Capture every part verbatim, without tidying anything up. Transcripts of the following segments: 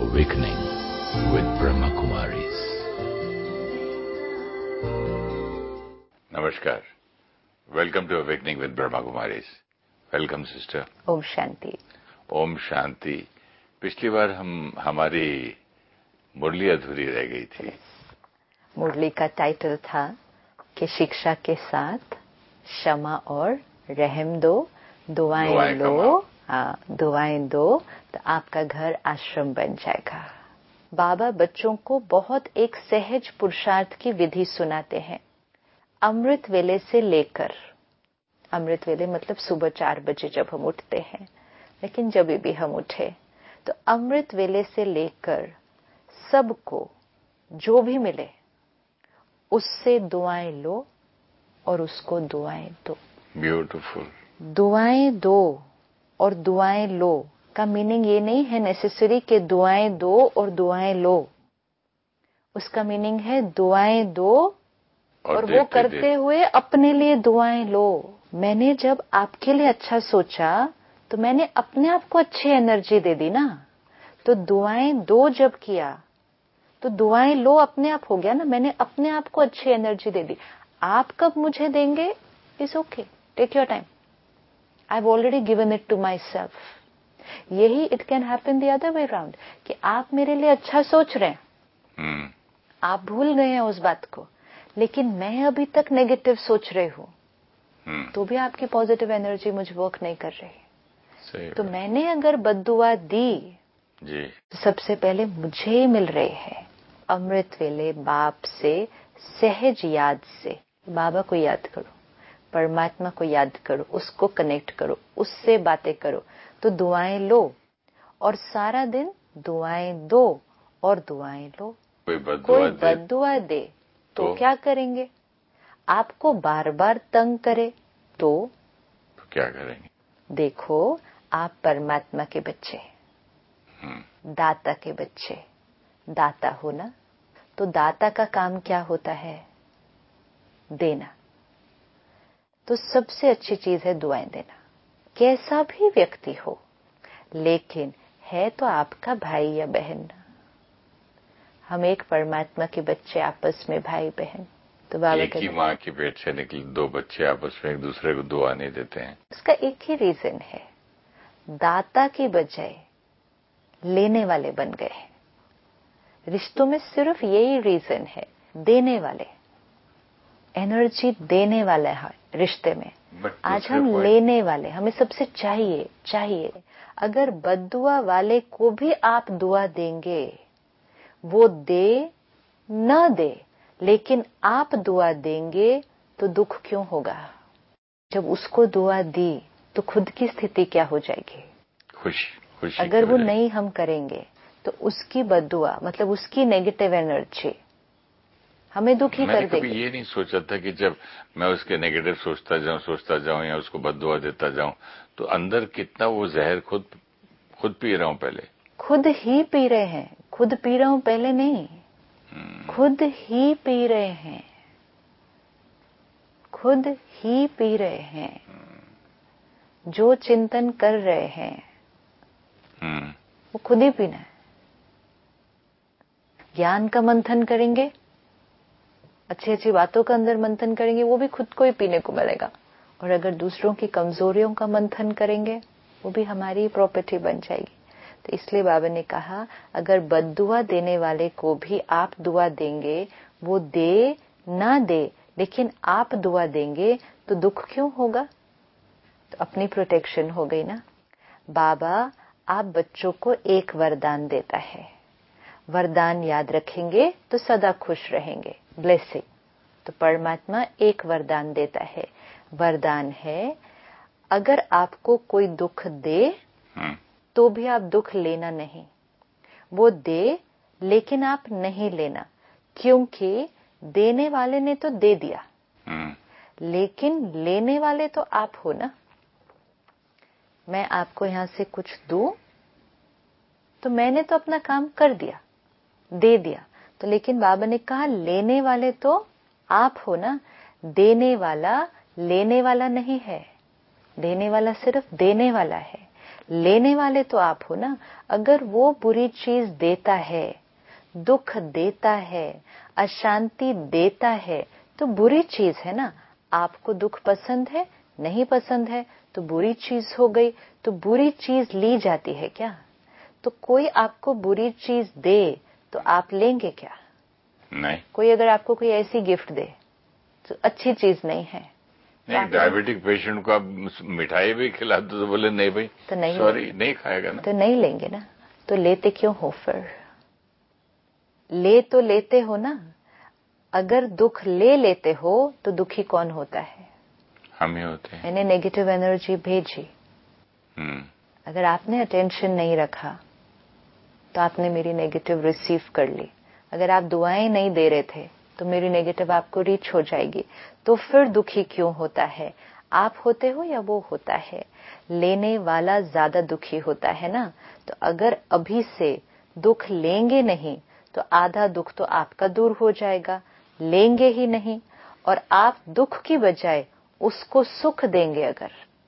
Awakening with Brahma Kumaris. Namaskar. Welcome to Awakening with Brahma Kumaris. Welcome, sister. ओम शांति. ओम शांति. पिछली बार हम हमारी मुरली अधूरी रह गई थी. मुरली का टाइटल था कि शिक्षा के साथ क्षमा और रहम दो, दुआएं, दुआएं लो, हाँ दुआएं दो तो आपका घर आश्रम बन जाएगा. बाबा बच्चों को बहुत एक सहज पुरुषार्थ की विधि सुनाते हैं. अमृत वेले से लेकर, अमृत वेले मतलब सुबह चार बजे जब हम उठते हैं, लेकिन जब भी हम उठे तो अमृत वेले से लेकर सबको जो भी मिले उससे दुआएं लो और उसको दुआएं दो. ब्यूटीफुल. दुआएं दो और दुआएं लो का मीनिंग ये नहीं है नेसेसरी कि दुआएं दो और दुआएं लो. उसका मीनिंग है दुआएं दो और, और वो करते दे. हुए अपने लिए दुआएं लो. मैंने जब आपके लिए अच्छा सोचा तो मैंने अपने आप को अच्छी एनर्जी दे दी ना. तो दुआएं दो जब किया तो दुआएं लो अपने आप हो गया ना. मैंने अपने आप को अच्छी एनर्जी दे दी. आप कब मुझे देंगे is okay, take your time. I have already given it to myself. यही it can happen the other way round कि आप मेरे लिए अच्छा सोच रहे हैं, hmm. आप भूल गए हैं उस बात को, लेकिन मैं अभी तक नेगेटिव सोच रही हूं, hmm. तो भी आपकी पॉजिटिव एनर्जी मुझ वर्क नहीं कर रही. तो मैंने अगर बद्दुआ दी जी. तो सबसे पहले मुझे ही मिल रही है. अमृत वेले बाप से सहज याद से बाबा को याद करो, परमात्मा को याद करो, उसको कनेक्ट करो, उससे बातें करो तो दुआएं लो और सारा दिन दुआएं दो और दुआएं लो. कोई बद्दुआ कोई दे, बद्दुआ दे तो, तो क्या करेंगे? आपको बार बार तंग करे तो, तो क्या करेंगे? देखो आप परमात्मा के बच्चे, दाता के बच्चे, दाता हो ना. तो दाता का काम क्या होता है? देना. तो सबसे अच्छी चीज है दुआएं देना, कैसा भी व्यक्ति हो, लेकिन है तो आपका भाई या बहन. हम एक परमात्मा के बच्चे आपस में भाई बहन. तो बाबा एक ही माँ के पेट से निकले दो बच्चे आपस में एक दूसरे को दुआ नहीं देते हैं. उसका एक ही रीजन है, दाता की बजाय लेने वाले बन गए. रिश्तों में सिर्फ यही रीजन है, देने वाले, एनर्जी देने वाला है रिश्ते में. आज हम लेने वाले, हमें सबसे चाहिए चाहिए. अगर बद्दुआ वाले को भी आप दुआ देंगे, वो दे न दे, लेकिन आप दुआ देंगे तो दुख क्यों होगा? जब उसको दुआ दी तो खुद की स्थिति क्या हो जाएगी? खुशी खुशी. अगर वो नहीं हम करेंगे तो उसकी बद्दुआ मतलब उसकी नेगेटिव एनर्जी हमें दुखी कर देगी. मैंने कभी ये नहीं सोचा था कि जब मैं उसके नेगेटिव सोचता जाऊं सोचता जाऊं या उसको बद्दुआ देता जाऊं तो अंदर कितना वो जहर खुद खुद पी रहा हूं. पहले खुद ही पी रहे हैं. खुद पी रहा हूं पहले नहीं, खुद ही पी रहे हैं. खुद ही पी रहे हैं. जो चिंतन कर रहे हैं वो खुद ही पीना है. ज्ञान का मंथन करेंगे, अच्छी अच्छी बातों का अंदर मंथन करेंगे, वो भी खुद को ही पीने को मिलेगा. और अगर दूसरों की कमजोरियों का मंथन करेंगे वो भी हमारी प्रॉपर्टी बन जाएगी. तो इसलिए बाबा ने कहा अगर बद्दुआ देने वाले को भी आप दुआ देंगे, वो दे ना दे, लेकिन आप दुआ देंगे तो दुख क्यों होगा? तो अपनी प्रोटेक्शन हो गई ना. बाबा आप बच्चों को एक वरदान देता है, वरदान याद रखेंगे तो सदा खुश रहेंगे. ब्लेसिंग. तो परमात्मा एक वरदान देता है. वरदान है अगर आपको कोई दुख दे तो भी आप दुख लेना नहीं. वो दे लेकिन आप नहीं लेना, क्योंकि देने वाले ने तो दे दिया, लेकिन लेने वाले तो आप हो ना. मैं आपको यहां से कुछ दूं तो मैंने तो अपना काम कर दिया, दे दिया. तो लेकिन बाबा ने कहा लेने वाले तो आप हो ना. देने वाला लेने वाला नहीं है, देने वाला सिर्फ देने वाला है, लेने वाले तो आप हो ना। अगर वो बुरी चीज देता है, दुख देता है, अशांति देता है, तो बुरी चीज है ना। आपको दुख पसंद है, नहीं पसंद है, तो बुरी चीज हो गई। तो बुरी चीज ली जाती है क्या? तो कोई आपको बुरी चीज दे तो आप लेंगे क्या? नहीं। कोई अगर आपको कोई ऐसी गिफ्ट दे तो अच्छी चीज नहीं है। नहीं, डायबिटिक पेशेंट को आप मिठाई भी खिला दो तो बोले नहीं भाई, तो नहीं सॉरी, नहीं खाएगा ना। तो नहीं लेंगे ना। तो लेते क्यों हो फिर? ले तो लेते हो ना। अगर दुख ले लेते हो तो दुखी कौन होता है? हम ही होते हैं। मैंने नेगेटिव एनर्जी भेजी, हम्म अगर आपने अटेंशन नहीं रखा तो आपने मेरी नेगेटिव रिसीव कर ली। अगर आप दुआएं नहीं दे रहे थे तो मेरी नेगेटिव आपको रीच हो जाएगी। तो फिर दुखी क्यों होता है? आप होते हो या वो होता है? लेने वाला ज्यादा दुखी होता है ना। तो अगर अभी से दुख लेंगे नहीं तो आधा दुख तो आपका दूर हो जाएगा। लेंगे ही नहीं और आप दुख की बजाय उसको सुख देंगे अगर,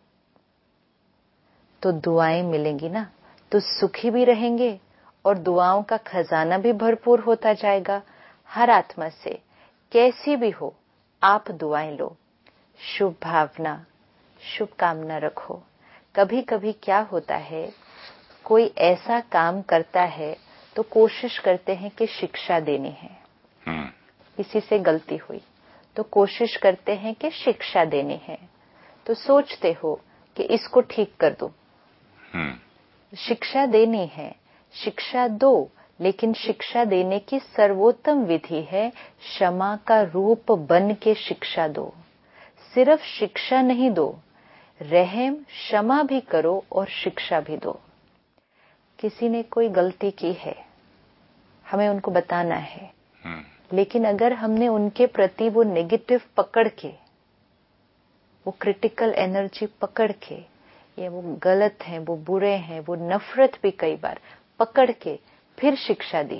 तो दुआएं मिलेंगी ना। तो सुखी भी रहेंगे और दुआओं का खजाना भी भरपूर होता जाएगा। हर आत्मा से कैसी भी हो आप दुआएं लो, शुभ भावना, शुभ कामना रखो। कभी कभी क्या होता है, कोई ऐसा काम करता है तो कोशिश करते हैं कि शिक्षा देनी है। किसी से गलती हुई तो कोशिश करते हैं कि शिक्षा देनी है। तो सोचते हो कि इसको ठीक कर दो। शिक्षा देनी है, शिक्षा दो, लेकिन शिक्षा देने की सर्वोत्तम विधि है क्षमा का रूप बन के शिक्षा दो। सिर्फ शिक्षा नहीं दो, रहम क्षमा भी करो और शिक्षा भी दो। किसी ने कोई गलती की है, हमें उनको बताना है, लेकिन अगर हमने उनके प्रति वो नेगेटिव पकड़ के, वो क्रिटिकल एनर्जी पकड़ के, ये वो गलत हैं, वो बुरे हैं, वो नफरत भी कई बार पकड़ के फिर शिक्षा दी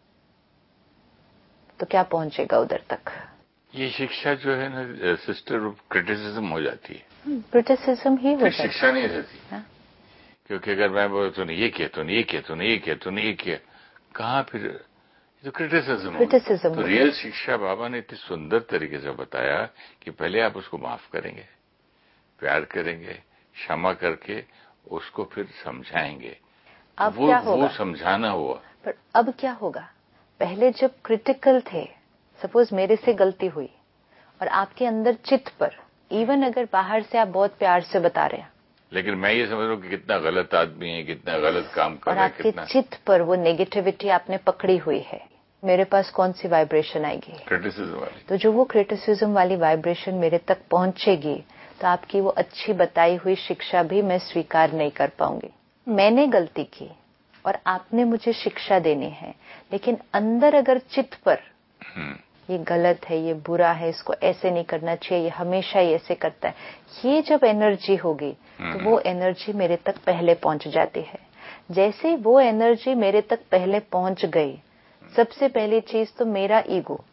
तो क्या पहुंचेगा उधर तक? ये शिक्षा जो है ना सिस्टर, क्रिटिसिज्म हो जाती है। क्रिटिसिज्म ही हो जाती है, शिक्षा नहीं रहती। हाँ? क्योंकि अगर मैं बोल तूने ये किया, तूने ये किया, तूने ये किया, तूने ये किया, कहाँ फिर तो क्रिटिसिज्म क्रिटिसिज्म। तो रियल शिक्षा बाबा ने इतनी सुंदर तरीके से बताया कि पहले आप उसको माफ करेंगे, प्यार करेंगे, क्षमा करके उसको फिर समझाएंगे। अब वो क्या होगा? वो समझाना हुआ। पर अब क्या होगा? पहले जब क्रिटिकल थे, सपोज मेरे से गलती हुई और आपके अंदर चित्त पर, इवन अगर बाहर से आप बहुत प्यार से बता रहे हैं, लेकिन मैं ये समझ रहा हूँ कि कितना गलत आदमी है, कितना गलत काम कर रहा है, और आपके चित्त पर वो नेगेटिविटी आपने पकड़ी हुई है, मेरे पास कौन सी वाइब्रेशन आएगी? क्रिटिसिज्म वाली। तो जो वो क्रिटिसिज्म वाली वाइब्रेशन मेरे तक पहुंचेगी तो आपकी वो अच्छी बताई हुई शिक्षा भी मैं स्वीकार नहीं कर पाऊंगी। मैंने गलती की और आपने मुझे शिक्षा देनी है, लेकिन अंदर अगर चित्त पर ये गलत है, ये बुरा है, इसको ऐसे नहीं करना चाहिए, ये हमेशा ही ऐसे करता है, ये जब एनर्जी होगी तो वो एनर्जी मेरे तक पहले पहुंच जाती है। जैसे वो एनर्जी मेरे तक पहले पहुंच गई, सबसे पहली चीज तो मेरा ईगो,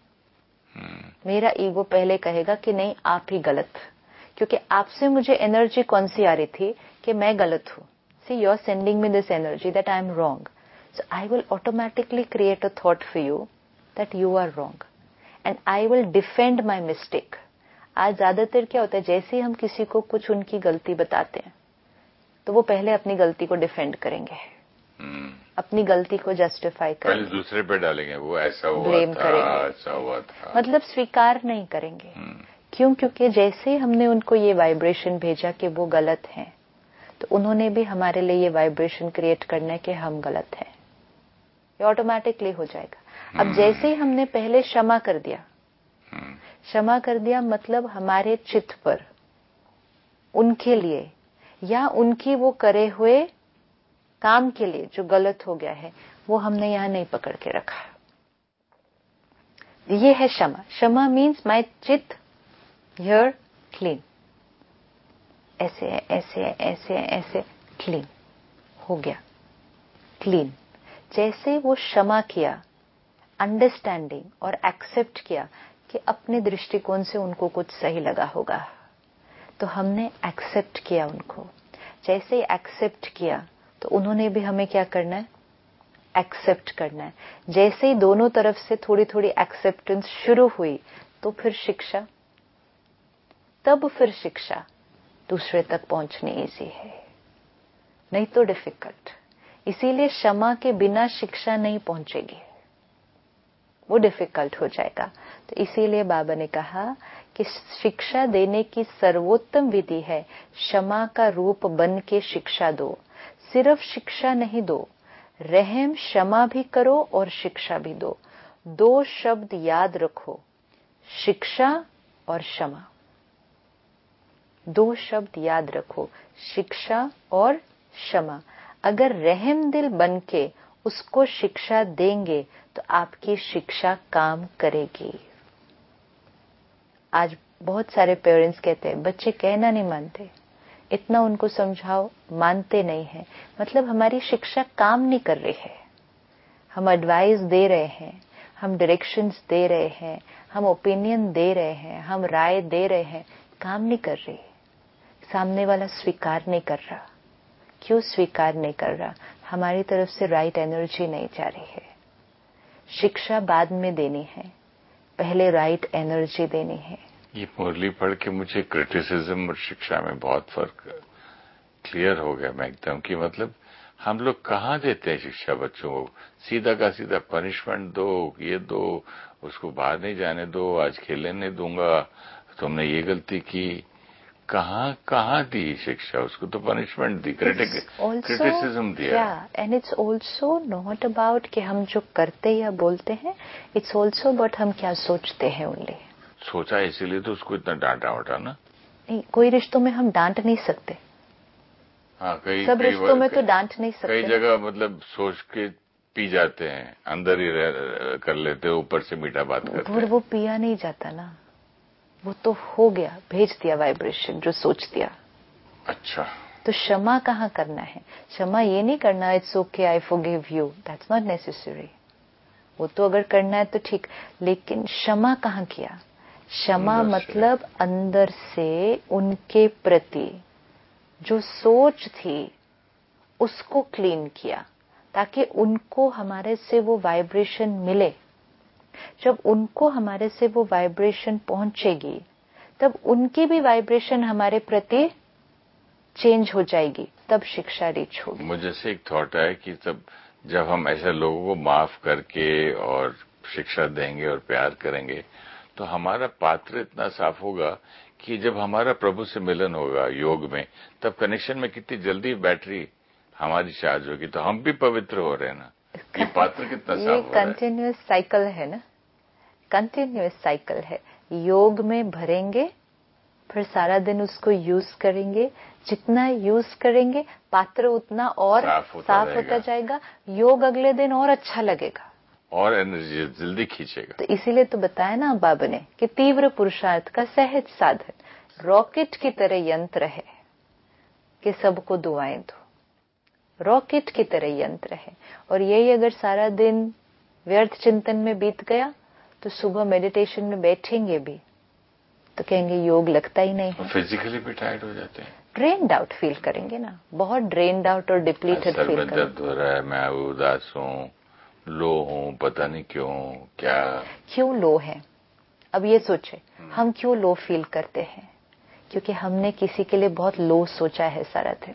मेरा ईगो पहले कहेगा कि नहीं आप ही गलत, क्योंकि आपसे मुझे एनर्जी कौन सी आ रही थी कि मैं गलत हूं। See you are sending me this energy that I am wrong, so I will automatically create a thought for you that you are wrong and I will defend my mistake. आज ज्यादातर क्या होता है, जैसे ही हम किसी को कुछ उनकी गलती बताते हैं तो वो पहले अपनी गलती को डिफेंड करेंगे, अपनी गलती को जस्टिफाई करेंगे, पहले दूसरे पे डालेंगे, वो ऐसा हुआ ब्लेम था, करेंगे, ऐसा हुआ था, मतलब स्वीकार नहीं करेंगे। क्यों? क्योंकि जैसे हमने उनको ये वाइब्रेशन भेजा कि वो गलत हैं, तो उन्होंने भी हमारे लिए ये वाइब्रेशन क्रिएट करना है कि हम गलत हैं, ये ऑटोमेटिकली हो जाएगा। अब जैसे ही हमने पहले क्षमा कर दिया, क्षमा कर दिया मतलब हमारे चित्त पर उनके लिए या उनकी वो करे हुए काम के लिए जो गलत हो गया है, वो हमने यहां नहीं पकड़ के रखा। ये है क्षमा। क्षमा मीन्स माय चित्त हियर क्लीन, ऐसे ऐसे ऐसे ऐसे क्लीन हो गया, क्लीन। जैसे वो क्षमा किया, अंडरस्टैंडिंग और एक्सेप्ट किया कि अपने दृष्टिकोण से उनको कुछ सही लगा होगा, तो हमने एक्सेप्ट किया उनको। जैसे ही एक्सेप्ट किया तो उन्होंने भी हमें क्या करना है, एक्सेप्ट करना है। जैसे ही दोनों तरफ से थोड़ी थोड़ी एक्सेप्टेंस शुरू हुई तो फिर शिक्षा, तब फिर शिक्षा दूसरे तक पहुंचनी इजी है, नहीं तो डिफिकल्ट। इसीलिए क्षमा के बिना शिक्षा नहीं पहुंचेगी, वो डिफिकल्ट हो जाएगा। तो इसीलिए बाबा ने कहा कि शिक्षा देने की सर्वोत्तम विधि है क्षमा का रूप बन के शिक्षा दो। सिर्फ शिक्षा नहीं दो, रहम क्षमा भी करो और शिक्षा भी दो। दो शब्द याद रखो, शिक्षा और क्षमा। दो शब्द याद रखो, शिक्षा और क्षमा। अगर रहम दिल बन के उसको शिक्षा देंगे तो आपकी शिक्षा काम करेगी। आज बहुत सारे पेरेंट्स कहते हैं बच्चे कहना नहीं मानते, इतना उनको समझाओ मानते नहीं है, मतलब हमारी शिक्षा काम नहीं कर रही है। हम एडवाइस दे रहे हैं, हम डायरेक्शंस दे रहे हैं, हम ओपिनियन दे रहे हैं, हम राय दे रहे हैं, काम नहीं कर रही। सामने वाला स्वीकार नहीं कर रहा। क्यों स्वीकार नहीं कर रहा? हमारी तरफ से राइट एनर्जी नहीं जा रही है। शिक्षा बाद में देनी है, पहले राइट एनर्जी देनी है। ये मुरली पढ़ के मुझे क्रिटिसिज्म और शिक्षा में बहुत फर्क क्लियर हो गया। मैं एकदम कि मतलब हम लोग कहाँ देते हैं शिक्षा बच्चों को? सीधा का सीधा पनिशमेंट दो, ये दो, उसको बाहर नहीं जाने दो, आज खेलने नहीं दूंगा, तुमने ये गलती की। कहाँ कहाँ दी शिक्षा? उसको तो पनिशमेंट दी, क्रिटिसिज्म दिया। And it's also not about कि हम जो करते या बोलते हैं, इट्स ऑल्सो अबाउट हम क्या सोचते हैं। ओनली सोचा, इसीलिए तो उसको इतना डांटा उठा ना। नहीं, कोई रिश्तों में हम डांट नहीं सकते। हाँ, कई सब कई रिश्तों में तो डांट नहीं सकते। कई जगह मतलब सोच के पी जाते हैं, अंदर ही रह, कर लेते, ऊपर से मीठा बात करते हैं। वो पिया नहीं जाता ना, वो तो हो गया, भेज दिया वाइब्रेशन, जो सोच दिया। अच्छा, तो क्षमा कहाँ करना है? क्षमा ये नहीं करना it's okay I forgive you, that's not necessary. वो तो अगर करना है तो ठीक, लेकिन क्षमा कहाँ किया? क्षमा मतलब अंदर से उनके प्रति जो सोच थी उसको क्लीन किया, ताकि उनको हमारे से वो वाइब्रेशन मिले। जब उनको हमारे से वो वाइब्रेशन पहुंचेगी तब उनकी भी वाइब्रेशन हमारे प्रति चेंज हो जाएगी, तब शिक्षा रीच होगी। मुझे से एक थॉट है कि तब जब हम ऐसे लोगों को माफ करके और शिक्षा देंगे और प्यार करेंगे तो हमारा पात्र इतना साफ होगा कि जब हमारा प्रभु से मिलन होगा योग में, तब कनेक्शन में कितनी जल्दी बैटरी हमारी चार्ज होगी, तो हम भी पवित्र हो रहे हैं ना। ये पात्र कितना साफ हो रहा है। ये कंटिन्यूअस साइकिल है ना, कंटिन्यूअस साइकिल है। योग में भरेंगे, फिर सारा दिन उसको यूज करेंगे, जितना यूज करेंगे पात्र उतना और साफ होता, साफ होता जाएगा। योग अगले दिन और अच्छा लगेगा और एनर्जी जल्दी खींचेगा। तो इसीलिए तो बताया ना बाबा ने कि तीव्र पुरुषार्थ का सहज साधन रॉकेट की तरह यंत्र है कि सबको दुआएं दो। रॉकेट की तरह यंत्र है, और यही अगर सारा दिन व्यर्थ चिंतन में बीत गया तो सुबह मेडिटेशन में बैठेंगे भी तो कहेंगे योग लगता ही नहीं है। फिजिकली भी टायर्ड हो जाते हैं, ड्रेन्ड आउट फील करेंगे ना, बहुत ड्रेन्ड आउट और डिप्लीटेड फील करेंगे। सर में दर्द हो रहा है, मैं उदास हूँ, लो हूँ, पता नहीं क्यों, क्या क्यों लो है? अब ये सोचे हम क्यों लो फील करते हैं? क्योंकि हमने किसी के लिए बहुत लो सोचा है सारा दिन,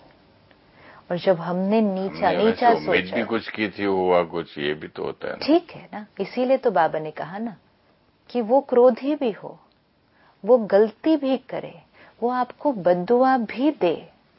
और जब हमने नीचा हमने नीचा सोचा, उम्मीद भी कुछ की थी, हुआ कुछ, ये भी तो होता है ना। ठीक है ना, इसीलिए तो बाबा ने कहा ना कि वो क्रोधी भी हो, वो गलती भी करे, वो आपको बद्दुआ भी दे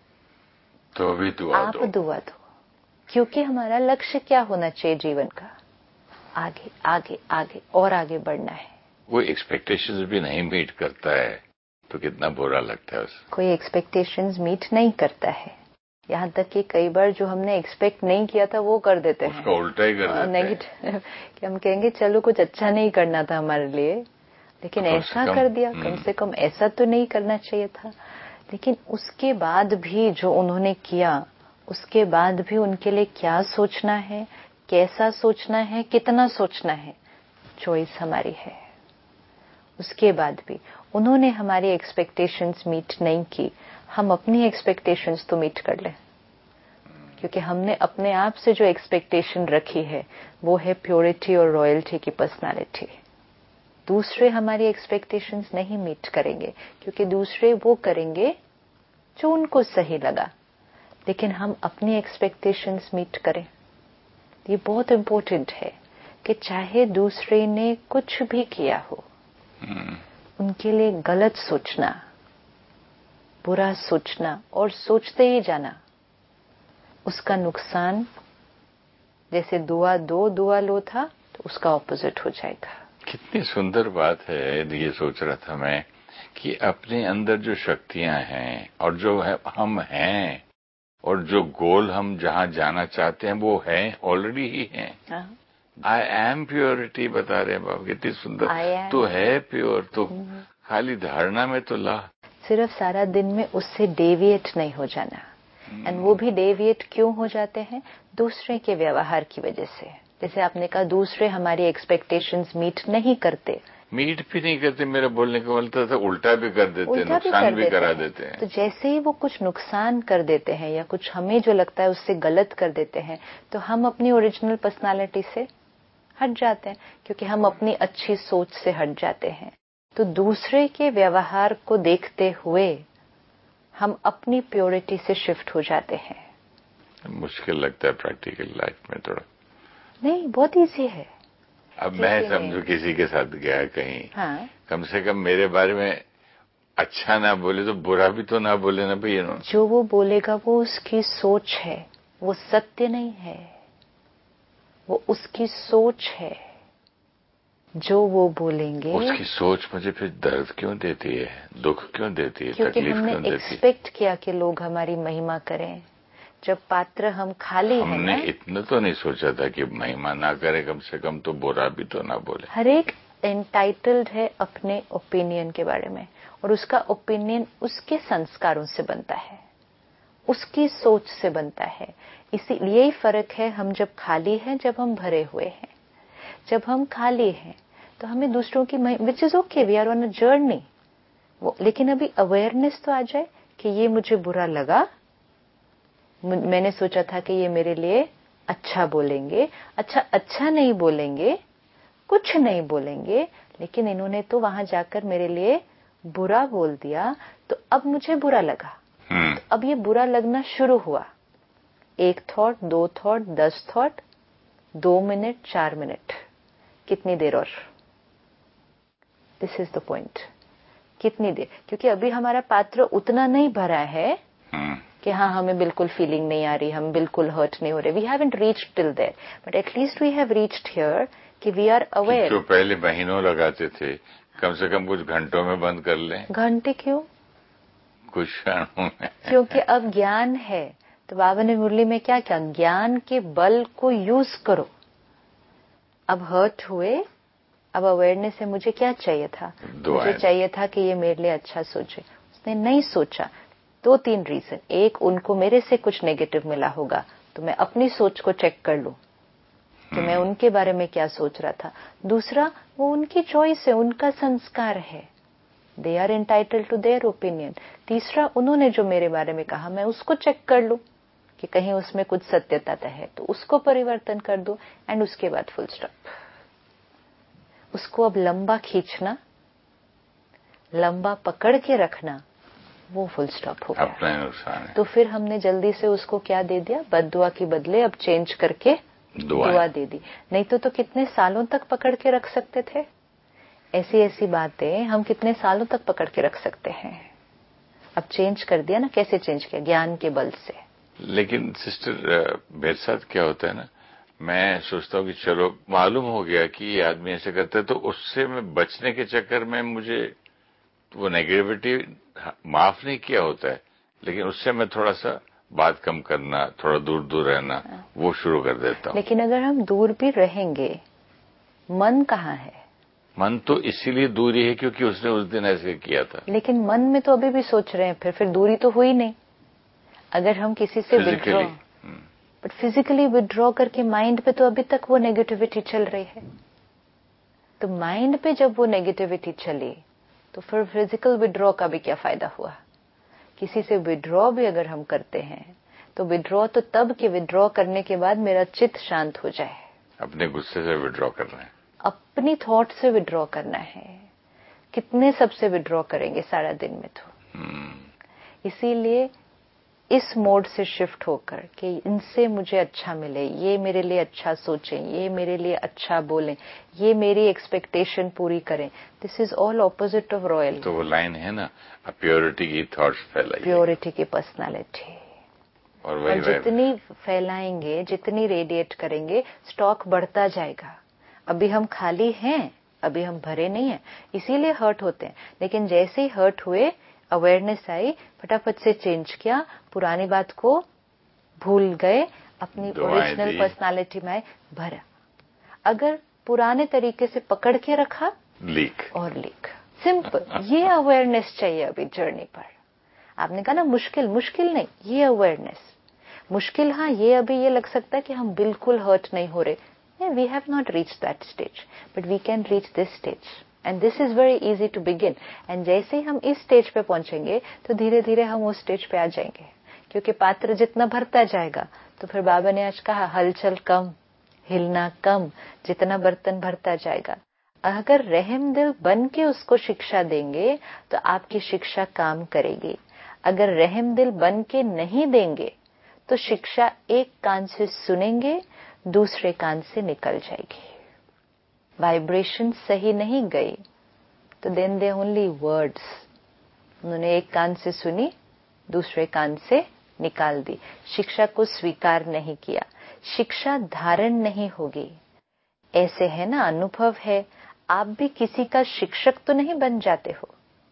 तो भी दुआ आप दो। दुआ दो। क्योंकि हमारा लक्ष्य क्या होना चाहिए जीवन का? आगे आगे आगे और आगे बढ़ना है। वो एक्सपेक्टेशंस भी नहीं मीट करता है तो कितना बुरा लगता है उसे। कोई एक्सपेक्टेशंस मीट नहीं करता है, यहाँ तक कि कई बार जो हमने एक्सपेक्ट नहीं किया था वो कर देते हैं, उसका उल्टा ही कर देते हैं। नेगेटिव कि हम कहेंगे चलो कुछ अच्छा नहीं करना था हमारे लिए, लेकिन ऐसा कर दिया, कम से कम ऐसा तो नहीं करना चाहिए था। लेकिन उसके बाद भी जो उन्होंने किया, उसके बाद भी उनके लिए क्या सोचना है, कैसा सोचना है, कितना सोचना है, चॉइस हमारी है। उसके बाद भी उन्होंने हमारी एक्सपेक्टेशंस मीट नहीं की, हम अपनी एक्सपेक्टेशंस तो मीट कर लें, क्योंकि हमने अपने आप से जो एक्सपेक्टेशन रखी है वो है प्योरिटी और रॉयल्टी की पर्सनालिटी। दूसरे हमारी एक्सपेक्टेशंस नहीं मीट करेंगे, क्योंकि दूसरे वो करेंगे जो उनको सही लगा, लेकिन हम अपनी एक्सपेक्टेशंस मीट करें। ये बहुत इंपॉर्टेंट है कि चाहे दूसरे ने कुछ भी किया हो, उनके लिए गलत सोचना, बुरा सोचना और सोचते ही जाना, उसका नुकसान जैसे दुआ दो दुआ लो था तो उसका ऑपोजिट हो जाएगा। कितनी सुंदर बात है। ये सोच रहा था मैं कि अपने अंदर जो शक्तियां हैं और जो है हम हैं और जो गोल हम जहां जाना चाहते हैं वो है ऑलरेडी ही है। आई एम प्योरिटी बता रहे हैं बाबा, कितनी सुंदर। तो है प्योर, तो खाली धारणा में तो ला, सिर्फ सारा दिन में उससे डेविएट नहीं हो जाना। एंड वो भी डेविएट क्यों हो जाते हैं? दूसरे के व्यवहार की वजह से। जैसे आपने कहा दूसरे हमारी एक्सपेक्टेशंस मीट नहीं करते, मीट भी नहीं करते, मेरा बोलने का मतलब था उल्टा भी कर देते हैं, नुकसान भी करा देते हैं। तो जैसे ही वो कुछ नुकसान कर देते हैं या कुछ हमें जो लगता है उससे गलत कर देते हैं, तो हम अपनी ओरिजिनल पर्सनालिटी से हट जाते हैं, क्योंकि हम अपनी अच्छी सोच से हट जाते हैं। तो दूसरे के व्यवहार को देखते हुए हम अपनी प्योरिटी से शिफ्ट हो जाते हैं। मुश्किल लगता है प्रैक्टिकल लाइफ में थोड़ा। नहीं, बहुत इजी है। अब मैं समझू किसी के साथ गया कहीं, हाँ? कम से कम मेरे बारे में अच्छा ना बोले तो बुरा भी तो ना बोले ना भैया। नो जो वो बोलेगा वो उसकी सोच है, वो सत्य नहीं है, वो उसकी सोच है। जो वो बोलेंगे, उसकी सोच मुझे फिर दर्द क्यों देती है, दुख क्यों देती है, तकलीफ क्यों देती है? क्योंकि हमने एक्सपेक्ट किया कि लोग हमारी महिमा करें। जब पात्र हम खाली है ना, हमने इतना तो नहीं सोचा था कि महिमा ना करे, कम से कम तो बुरा भी तो ना बोले। हर एक एंटाइटल्ड है अपने ओपिनियन के बारे में, और उसका ओपिनियन उसके संस्कारों से बनता है, उसकी सोच से बनता है। इसीलिए ही फर्क है, हम जब खाली हैं, जब हम भरे हुए हैं। जब हम खाली हैं तो हमें दूसरों की, which is okay, we are on a journey. वो लेकिन अभी अवेयरनेस तो आ जाए कि ये मुझे बुरा लगा, मैंने सोचा था कि ये मेरे लिए अच्छा बोलेंगे, अच्छा अच्छा नहीं बोलेंगे, कुछ नहीं बोलेंगे, लेकिन इन्होंने तो वहां जाकर मेरे लिए बुरा बोल दिया, तो अब मुझे बुरा लगा। तो अब ये बुरा लगना शुरू हुआ। एक थॉट, दो थॉट, दस थॉट, दो मिनट, चार मिनट, कितनी देर और? This is the point. कितनी देर? क्योंकि अभी हमारा पात्र उतना नहीं भरा है कि हाँ हमें बिल्कुल फीलिंग नहीं आ रही, हम बिल्कुल हर्ट नहीं हो रहे। We haven't reached till there, but at least we have reached here कि वी आर अवेयर। जो पहले महीनों लगाते थे, कम से कम कुछ घंटों में बंद कर लें। घंटे क्यों? कुछ क्षणों में। क्योंकि अब ज्ञान है। तो बाबा ने मुरली में क्या क्या, ज्ञान के बल को यूज करो। अब हर्ट हुए, अब अवेयरनेस है, मुझे क्या चाहिए था? मुझे चाहिए था कि ये मेरे लिए अच्छा सोचे। उसने नहीं सोचा। दो तीन रीजन, एक, उनको मेरे से कुछ नेगेटिव मिला होगा, तो मैं अपनी सोच को चेक कर लूं कि मैं उनके बारे में क्या सोच रहा था। दूसरा, वो उनकी चॉइस है, उनका संस्कार है, they are entitled to their opinion. तीसरा, उन्होंने जो मेरे बारे में कहा, मैं उसको चेक कर लूं कि कहीं उसमें कुछ सत्यता है, तो उसको परिवर्तन कर दूं, एंड उसके बाद फुल स्टॉप। उसको अब लंबा खींचना, लंबा पकड़ के रखना, वो फुल स्टॉप हो गया। अपना नुकसान है। तो फिर हमने जल्दी से उसको क्या दे दिया? बद्दुआ की बदले अब चेंज करके दुआ दे दी। नहीं तो तो कितने सालों तक पकड़ के रख सकते थे। ऐसी ऐसी बातें हम कितने सालों तक पकड़ के रख सकते हैं। अब चेंज कर दिया ना। कैसे चेंज किया? ज्ञान के बल से। लेकिन सिस्टर, मेरे साथ क्या होता है ना, मैं सोचता हूँ कि चलो मालूम हो गया कि ये आदमी ऐसे करता है, तो उससे मैं बचने के चक्कर में मुझे वो नेगेटिविटी माफ नहीं किया होता है, लेकिन उससे मैं थोड़ा सा बात कम करना, थोड़ा दूर दूर रहना, वो शुरू कर देता हूँ। लेकिन अगर हम दूर भी रहेंगे, मन कहाँ है? मन तो इसीलिए दूरी है क्योंकि उसने उस दिन ऐसे किया था। लेकिन मन में तो अभी भी सोच रहे हैं, फिर फिर दूरी तो हुई नहीं। अगर हम किसी से विड्रॉ, बट फिजिकली विड्रॉ करके माइंड पे तो अभी तक वो नेगेटिविटी चल रही है। तो माइंड पे जब वो नेगेटिविटी चली तो फिर फिजिकल विड्रॉ का भी क्या फायदा हुआ। किसी से विड्रॉ भी अगर हम करते हैं तो विड्रॉ तो तब कि विड्रॉ करने के बाद मेरा चित्त शांत हो जाए। अपने गुस्से से विड्रॉ करना है, अपनी थॉट से विड्रॉ करना है। कितने सबसे विड्रॉ करेंगे सारा दिन में तो। इसीलिए इस मोड से शिफ्ट होकर कि इनसे मुझे अच्छा मिले, ये मेरे लिए अच्छा सोचें, ये मेरे लिए अच्छा बोलें, ये मेरी एक्सपेक्टेशन पूरी करें, this is all opposite of royal. तो वो लाइन है ना, प्योरिटी की थॉट्स फैलाइए, प्योरिटी की पर्सनालिटी। और, वही और जितनी फैलाएंगे, जितनी रेडिएट करेंगे, स्टॉक बढ़ता जाएगा। अभी हम खाली हैं, अभी हम भरे नहीं हैं, इसीलिए हर्ट होते हैं। लेकिन जैसे ही हर्ट हुए, अवेयरनेस आई, फटाफट से चेंज किया, पुरानी बात को भूल गए, अपनी ओरिजिनल पर्सनालिटी में भरा। अगर पुराने तरीके से पकड़ के रखा, लीक और लीक। सिंपल। ये अवेयरनेस चाहिए अभी जर्नी पर। आपने कहा ना मुश्किल, मुश्किल नहीं, ये अवेयरनेस मुश्किल। हाँ, ये अभी ये लग सकता है कि हम बिल्कुल हर्ट नहीं हो रहे। We have not reached that stage, but we can reach this stage and this is very easy to begin. And जैसे ही हम इस स्टेज पे पहुंचेंगे तो धीरे धीरे हम उस स्टेज पे आ जाएंगे, क्योंकि पात्र जितना भरता जाएगा, तो फिर बाबा ने आज कहा हलचल कम, हिलना कम, जितना बर्तन भरता जाएगा। अगर रहम दिल बन के उसको शिक्षा देंगे तो आपकी शिक्षा काम करेगी। अगर रहम दिल बन के नहीं देंगे तो शिक्षा एक कान से सुनेंगे, दूसरे कान से निकल जाएगी। वाइब्रेशन सही नहीं गई तो देन दे ओनली वर्ड्स। उन्होंने एक कान से सुनी, दूसरे कान से निकाल दी। शिक्षा को स्वीकार नहीं किया, शिक्षा धारण नहीं होगी। ऐसे है ना, अनुभव है। आप भी किसी का शिक्षक तो नहीं बन जाते हो।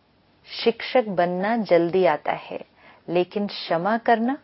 शिक्षक बनना जल्दी आता है, लेकिन क्षमा करना,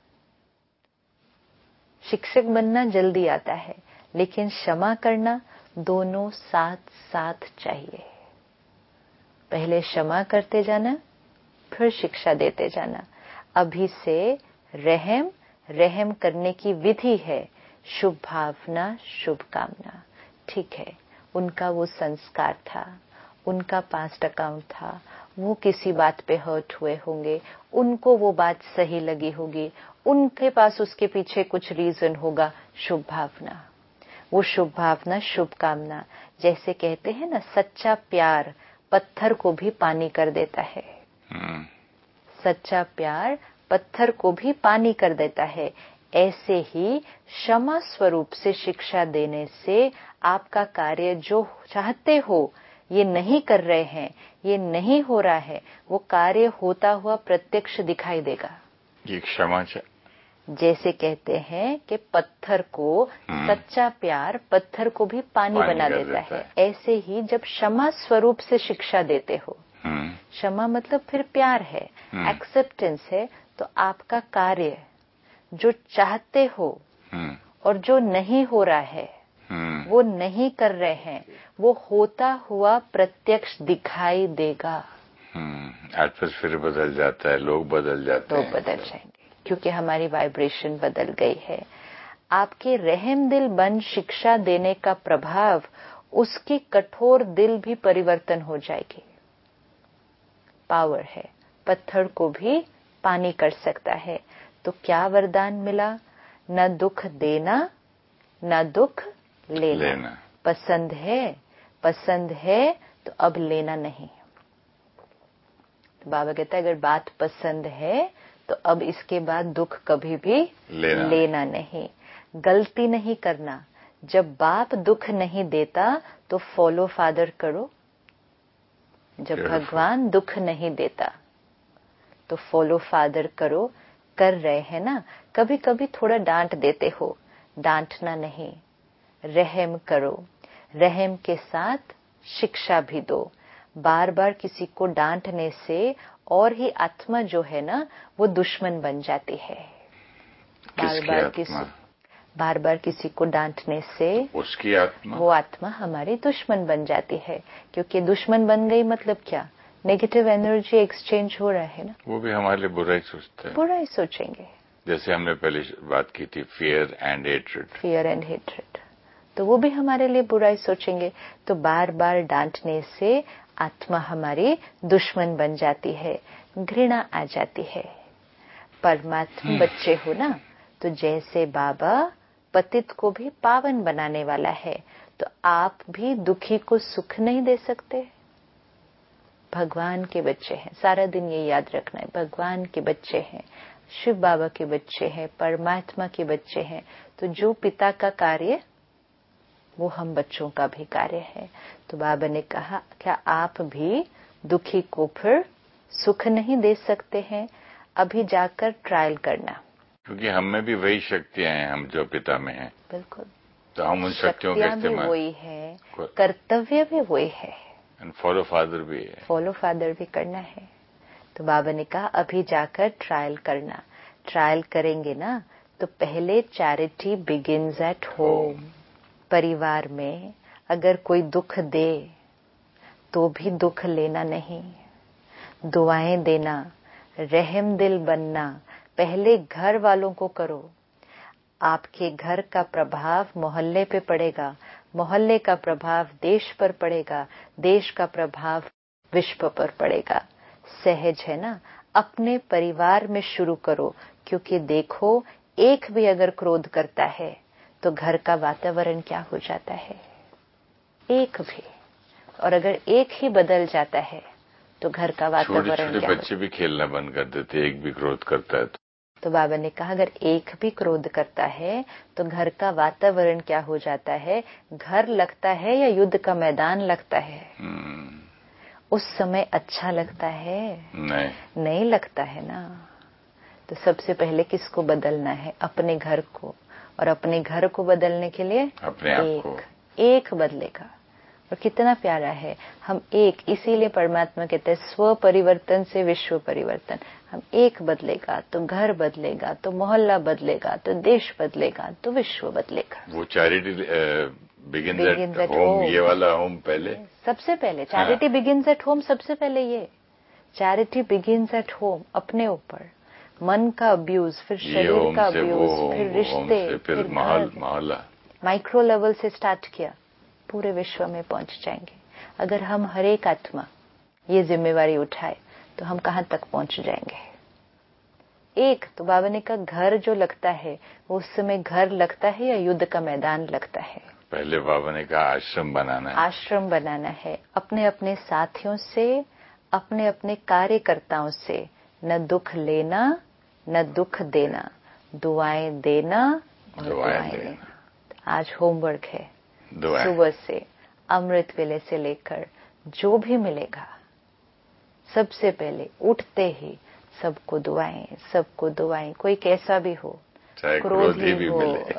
शिक्षक बनना जल्दी आता है, लेकिन क्षमा करना दोनों साथ साथ चाहिए। पहले क्षमा करते जाना, फिर शिक्षा देते जाना। अभी से रहम रहम करने की विधि है, शुभ भावना, शुभ कामना। ठीक है, उनका वो संस्कार था, उनका पास्ट अकाउंट था, वो किसी बात पे हर्ट हुए होंगे, उनको वो बात सही लगी होगी, उनके पास उसके पीछे कुछ रीजन होगा। शुभ भावना, वो शुभ भावना, शुभ कामना। जैसे कहते हैं ना, सच्चा प्यार पत्थर को भी पानी कर देता है। सच्चा प्यार पत्थर को भी पानी कर देता है। ऐसे ही क्षमा स्वरूप से शिक्षा देने से आपका कार्य जो चाहते हो ये नहीं कर रहे हैं, ये नहीं हो रहा है, वो कार्य होता हुआ प्रत्यक्ष दिखाई देगा। ये क्षमा, जैसे कहते हैं कि पत्थर को, सच्चा प्यार पत्थर को भी पानी, पानी बना देता, देता है।, है ऐसे ही जब क्षमा स्वरूप से शिक्षा देते हो, क्षमा मतलब फिर प्यार है, एक्सेप्टेंस है, तो आपका कार्य जो चाहते हो और जो नहीं हो रहा है, वो नहीं कर रहे हैं, वो होता हुआ प्रत्यक्ष दिखाई देगा। एटमॉस्फेयर बदल जाता है, लोग बदल जाते हैं, लोग बदल जाएंगे, क्योंकि हमारी वाइब्रेशन बदल गई है। आपके रहम दिल बन शिक्षा देने का प्रभाव, उसकी कठोर दिल भी परिवर्तन हो जाएगी। पावर है, पत्थर को भी पानी कर सकता है। तो क्या वरदान मिला? न दुख देना, न दुख लेना, लेना। पसंद है, पसंद है तो अब लेना नहीं। तो बाबा कहता है अगर बात पसंद है तो अब इसके बाद दुख कभी भी लेना, लेना नहीं। गलती नहीं करना। जब बाप दुख नहीं देता तो फॉलो फादर करो। जब भगवान दुख नहीं देता तो फॉलो फादर करो। कर रहे हैं ना, कभी कभी थोड़ा डांट देते हो, डांटना नहीं, रहम करो। रहम के साथ शिक्षा भी दो। बार बार किसी को डांटने से और ही आत्मा जो है ना वो दुश्मन बन जाती है। बार बार किसी बार बार किसी को डांटने से उसकी आत्मा, वो आत्मा हमारी दुश्मन बन जाती है। क्योंकि दुश्मन बन गई मतलब क्या? नेगेटिव एनर्जी एक्सचेंज हो रहा है ना। वो भी हमारे लिए बुरा ही सोचते हैं, बुरा ही सोचेंगे। जैसे हमने पहले बात की थी, fear and hatred. Fear and hatred. तो वो भी हमारे लिए बुराई सोचेंगे। तो बार बार डांटने से आत्मा हमारी दुश्मन बन जाती है, घृणा आ जाती है। परमात्मा बच्चे हो ना, तो जैसे बाबा पतित को भी पावन बनाने वाला है, तो आप भी दुखी को सुख नहीं दे सकते। भगवान के बच्चे हैं, सारा दिन ये याद रखना है, भगवान के बच्चे हैं, शिव बाबा के बच्चे हैं, परमात्मा के बच्चे हैं। तो जो पिता का कार्य, वो हम बच्चों का भी कार्य है। तो बाबा ने कहा, क्या आप भी दुखी को फिर सुख नहीं दे सकते हैं? अभी जाकर ट्रायल करना, क्योंकि हम में भी वही शक्तियां हैं, हम जो पिता में हैं। बिल्कुल, तो हम उन शक्तियों का भी इस्तेमाल, वही है, कर्तव्य भी वही है, फॉलो फादर भी है, फॉलो फादर भी करना है। तो बाबा ने कहा, अभी जाकर ट्रायल करना। ट्रायल करेंगे ना, तो पहले चैरिटी बिगिंस एट होम। परिवार में अगर कोई दुख दे तो भी दुख लेना नहीं, दुआएं देना, रहम दिल बनना पहले घर वालों को करो। आपके घर का प्रभाव मोहल्ले पे पड़ेगा, मोहल्ले का प्रभाव देश पर पड़ेगा, देश का प्रभाव विश्व पर पड़ेगा। सहज है ना, अपने परिवार में शुरू करो। क्योंकि देखो, एक भी अगर क्रोध करता है तो घर का वातावरण क्या हो जाता है, एक भी। और अगर एक ही बदल जाता है तो घर का वातावरण क्या, छोटे बच्चे भी खेलना बंद कर देते, एक भी क्रोध करता है तो। तो बाबा ने कहा, अगर एक भी क्रोध करता है तो घर का वातावरण क्या हो जाता है, घर लगता है या युद्ध का मैदान लगता है? उस समय अच्छा लगता है? नहीं, नहीं लगता है ना। तो सबसे पहले किसको बदलना है? अपने घर को। और अपने घर को बदलने के लिए अपने आप को, एक बदलेगा। और कितना प्यारा है, हम एक, इसीलिए परमात्मा कहते हैं स्व परिवर्तन से विश्व परिवर्तन। हम एक बदलेगा तो घर बदलेगा, तो मोहल्ला बदलेगा, तो देश बदलेगा, तो विश्व बदलेगा। वो चैरिटी बिगिंस एट होम, ये वाला होम पहले, सबसे पहले चैरिटी बिगिंस एट होम। सबसे पहले ये चैरिटी बिगिंस एट होम, अपने ऊपर। मन का अब्यूज, फिर शरीर का अब्यूज, फिर रिश्ते, फिर मोहल्ला, माइक्रो लेवल से स्टार्ट किया, पूरे विश्व में पहुंच जाएंगे। अगर हम हर एक आत्मा ये जिम्मेवारी उठाए तो हम कहां तक पहुंच जाएंगे। एक तो बाबा ने कहा, घर जो लगता है वो उस समय घर लगता है या युद्ध का मैदान लगता है? पहले बाबा ने कहा आश्रम बनाना है, आश्रम बनाना है। अपने अपने साथियों से, अपने अपने कार्यकर्ताओं से न दुख लेना न दुख देना, दुआएं देना और दुआएं लेना। आज होमवर्क है, सुबह से अमृत वेले से लेकर जो भी मिलेगा, सबसे पहले उठते ही सबको दुआएं, सबको दुआएं। कोई कैसा भी हो, क्रोधी भी हो,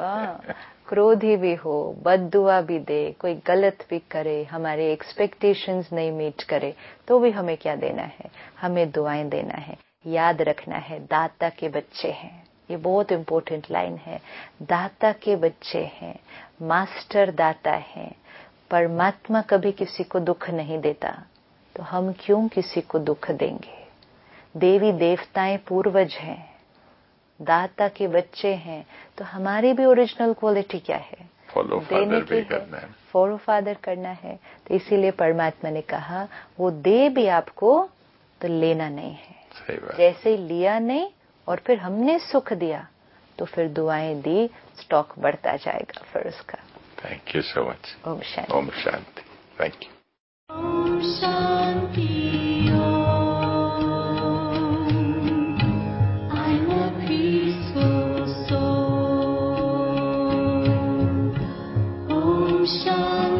क्रोधी भी हो, बद्दुआ भी दे, कोई गलत भी करे, हमारे एक्सपेक्टेशंस नहीं मीट करे, तो भी हमें क्या देना है? हमें दुआएं देना है। याद रखना है, दाता के बच्चे हैं। ये बहुत इंपॉर्टेंट लाइन है। दाता के बच्चे हैं, मास्टर दाता हैं। परमात्मा कभी किसी को दुख नहीं देता, तो हम क्यों किसी को दुख देंगे? देवी देवताएं पूर्वज हैं, दाता के बच्चे हैं, तो हमारी भी ओरिजिनल क्वालिटी क्या है? फॉलो फादर भी करना है, फॉलो फादर करना है। तो इसीलिए परमात्मा ने कहा, वो दे भी आपको तो लेना नहीं है। सही बात। जैसे लिया नहीं और फिर हमने सुख दिया तो फिर दुआएं दी, स्टॉक बढ़ता जाएगा फिर उसका। Thank you so much. ओम शांति। ओम शांति। Thank you. ओम शांति। I'm a peaceful soul. Om Shanti.